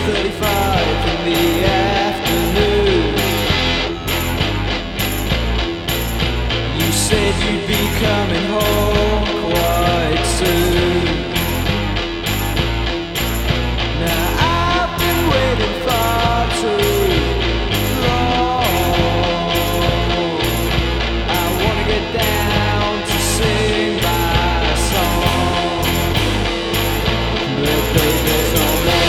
6:35 in the afternoon. You said you'd be coming home quite soon. Now I've been waiting far too long. I wanna get down to sing my song, but baby's no more.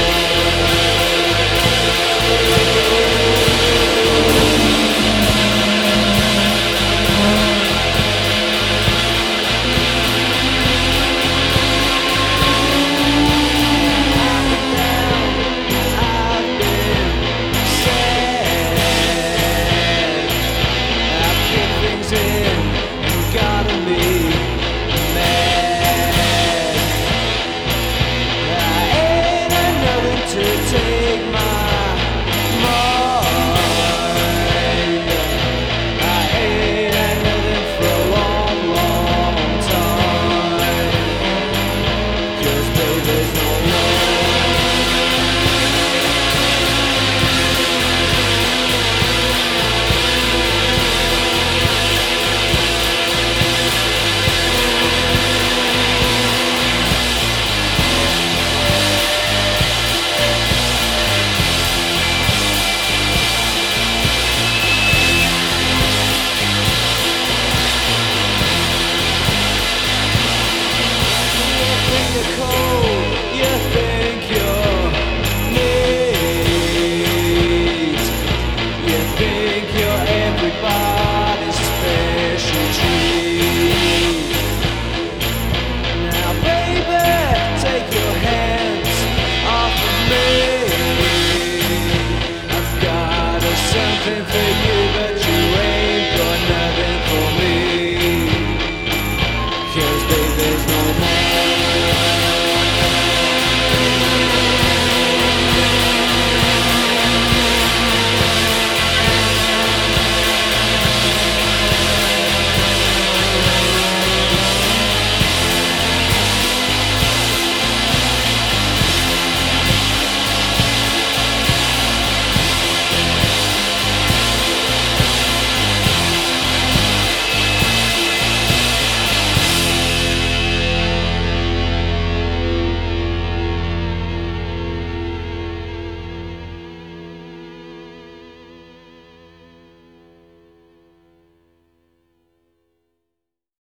Something for you.